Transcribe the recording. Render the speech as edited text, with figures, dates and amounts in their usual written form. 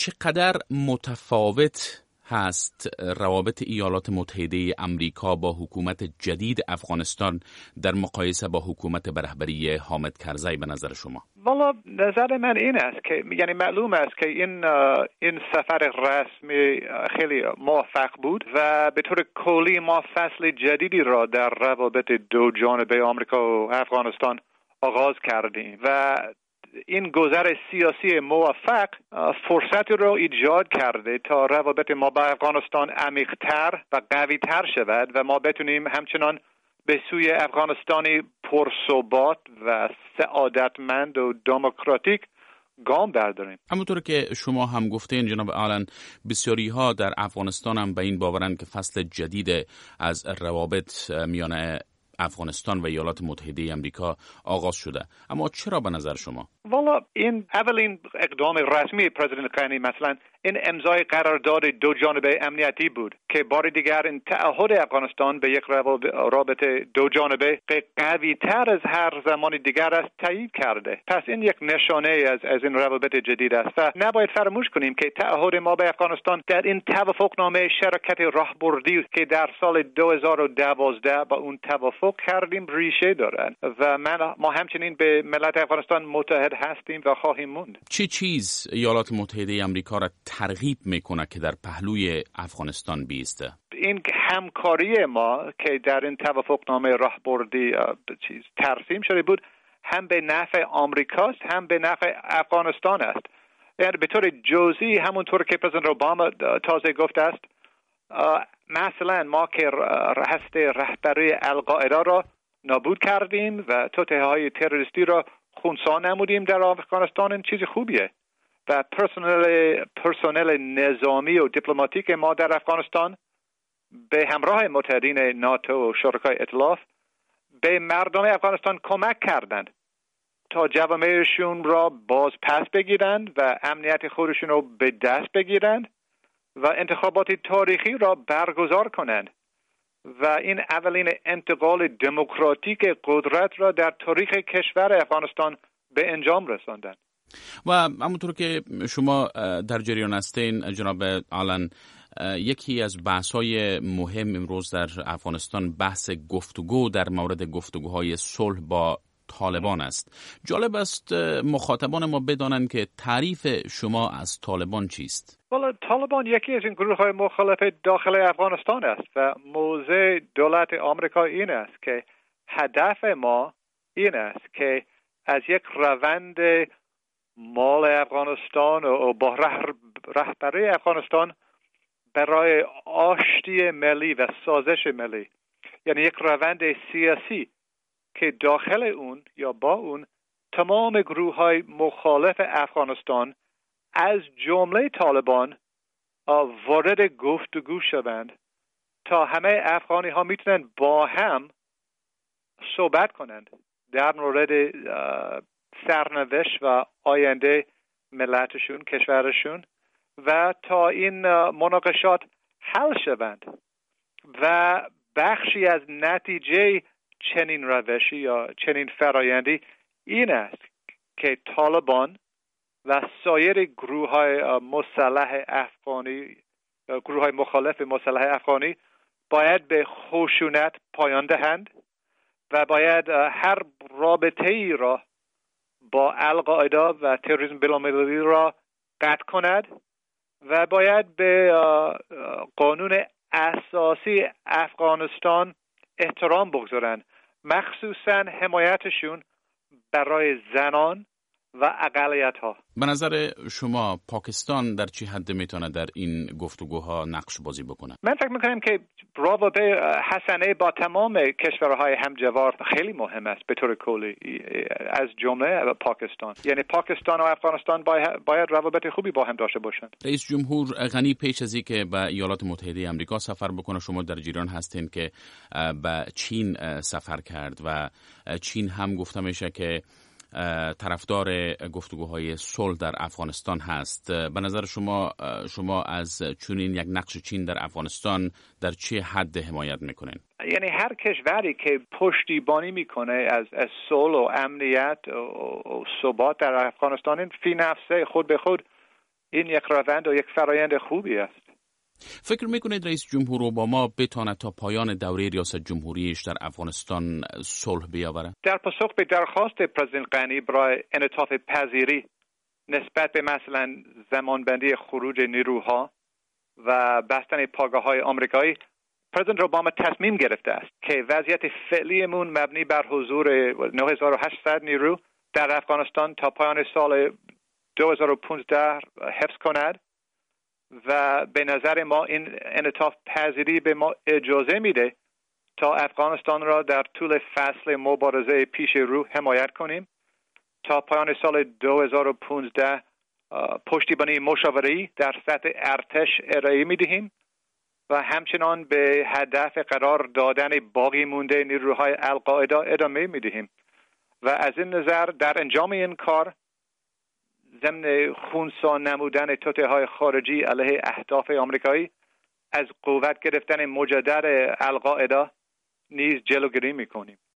چقدر متفاوت هست روابط ایالات متحده امریکا با حکومت جدید افغانستان در مقایسه با حکومت به رهبری حامد کرزی به نظر شما؟ والا نظر من این است که یعنی معلوم است که این سفر رسمی خیلی موفق بود و به طور کلی ما فصل جدیدی را در روابط دو جانبه آمریکا و افغانستان آغاز کردیم و این گذر سیاسی موفق فرصتی رو ایجاد کرده تا روابط ما با افغانستان عمیق‌تر و قوی‌تر شود و ما بتونیم همچنان به سوی افغانستانی پرثبات و سعادتمند و دموکراتیک گام برداریم. همونطور که شما هم گفتین جناب آلن، بسیاری ها در افغانستان هم به این باورند که فصل جدید از روابط میان افغانستان و ایالات متحده امریکا آغاز شده، اما چرا به نظر شما؟ والا این اولین اقدام رسمی پرزیدنت کلینتون مثلا این امضای قرارداد دو جانبه امنیتی بود که بار دیگر این تعهد افغانستان به یک رابطه دو جانبه قوی تر از هر زمان دیگر است تایید کرده. پس این یک نشانه از این روابط جدید است و نباید فراموش کنیم که تعهد ما به افغانستان در این توافقنامه شراکت راهبردی که در سال 2012 با اون توافق کردیم ریشه دارد و ما همچنین به ملت افغانستان متحد هستیم و خواهیم موند. چه چیز ایالات متحده آمریکا را ترغیب میکنه که در پهلوی افغانستان بیسته؟ این همکاری ما که در این توافقنامه راهبردی ترسیم شده بود هم به نفع آمریکاست هم به نفع افغانستان است. یعنی به طور جزئی همونطور که پرزیدنت اوباما تازه گفته است، مثلا ما که هست رهبری القاعده را نابود کردیم و توطئه‌های تروریستی را خونسا نمودیم در افغانستان، این چیز خوبیه و پرسنل نظامی و دیپلماتیک ما در افغانستان به همراه متحدین ناتو و شرکای ائتلاف به مردم افغانستان کمک کردند تا جوامعشون را باز پس بگیرند و امنیت خودشون را به دست بگیرند و انتخابات تاریخی را برگزار کنند و این اولین انتقال دموکراتیک قدرت را در تاریخ کشور افغانستان به انجام رساندند. و همونطور که شما در جریان هستین جناب آلن، یکی از بحث‌های مهم امروز در افغانستان بحث گفتگو در مورد گفتگوهای صلح با طالبان است. جالب است مخاطبان ما بدانند که تعریف شما از طالبان چیست؟ والا طالبان یکی از این گروه‌های مخالف داخل افغانستان است و موضع دولت آمریکا این است که هدف ما این است که از یک روند مال افغانستان و با رهبری افغانستان برای آشتی ملی و سازش ملی، یعنی یک روند سیاسی که داخل اون یا با اون تمام گروه‌های مخالف افغانستان از جمله طالبان وارد گفتگو شوند تا همه افغانی ها میتونن با هم صحبت کنند در مورد سرنوشت و آینده ملتشون، کشورشون و تا این مناقشات حل شوند و بخشی از نتیجه چنین روشی یا چنین فرایندی این است که طالبان و سایر گروه‌های مسلح افغانی، گروه‌های مخالف مسلح افغانی باید به خشونت پایان دهند و باید هر رابطه‌ای را با القاعده و تروریسم بین‌المللی را قطع کند و باید به قانون اساسی افغانستان احترام بگذارند، مخصوصاً حمایتشون برای زنان و اقلیت‌ها. به نظر شما پاکستان در چه حد میتونه در این گفتگوها نقش بازی بکنه؟ من فکر میکنم که رابطه حسنه با تمام کشورهای همجوار خیلی مهم است به طور کلی، از جمله پاکستان. یعنی پاکستان و افغانستان باید روابط خوبی با هم داشته باشند. رئیس جمهور غنی پیش از اینکه به ایالات متحده آمریکا سفر بکنه، شما در جریان هستین که به چین سفر کرد و چین هم گفته میشه که طرفدار گفتگوهای صلح در افغانستان هست. به نظر شما از چنین یک نقش چین در افغانستان در چه حد حمایت میکنین؟ یعنی هر کشوری که پشتیبانی میکنه از صلح و امنیت و ثبات در افغانستان، این فی نفسه خود به خود این یک روند و یک فرایند خوبی است. فکر میکنید رئیس جمهور اوباما بتواند تا پایان دوره ریاست جمهوریش در افغانستان صلح بیاورد؟ در پاسخ به درخواست پرزیدنت غنی برای انعطاف پذیری نسبت به مثلا زمانبندی خروج نیروها و بستن پایگاه‌های آمریکایی، پرزیدنت اوباما تصمیم گرفته است که وضعیت فعلیمون مبنی بر حضور 9800 نیرو در افغانستان تا پایان سال 2015 حفظ کند و به نظر ما این انعطاف پذیری به ما اجازه میده تا افغانستان را در طول فصل مبارزه پیش رو حمایت کنیم. تا پایان سال 2015 پشتیبانی مشاوری در سطح ارتش ارائه میدهیم و همچنان به هدف قرار دادن باقی مونده نیروهای القاعده ادامه میدهیم و از این نظر در انجام این کار ضمن خونسا نمودن توطئه‌های خارجی علیه اهداف آمریکایی از قوت گرفتن مجدد القاعده نیز جلوگیری میکنیم.